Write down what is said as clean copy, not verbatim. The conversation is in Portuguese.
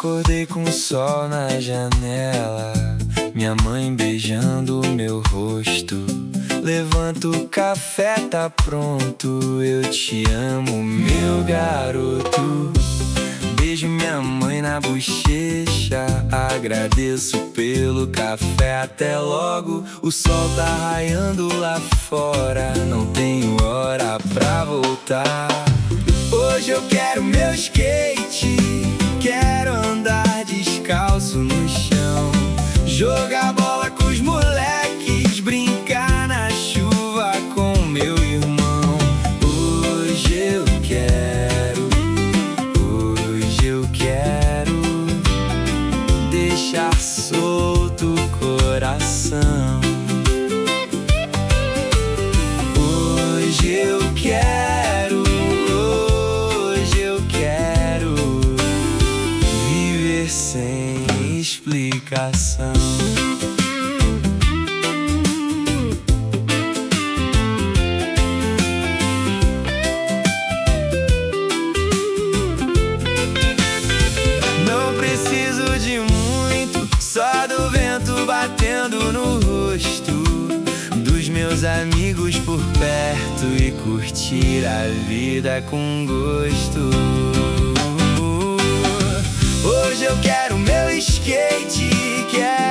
Acordei com o sol na janela, minha mãe beijando o meu rosto. Levanto, o café tá pronto, eu te amo, meu garoto. Beijo minha mãe na bochecha, agradeço pelo café, até logo. O sol tá raiando lá fora, não tenho hora pra voltar. Hoje eu quero meu skate, quero andar descalço no chão, jogar bola com os moleques, brincar na chuva com meu irmão. Hoje eu quero deixar solto o coração. Hoje eu quero viver sem explicação. Não preciso de muito, só do vento batendo no rosto, dos meus amigos por perto e curtir a vida com gosto. Hoje eu quero meu skate, quero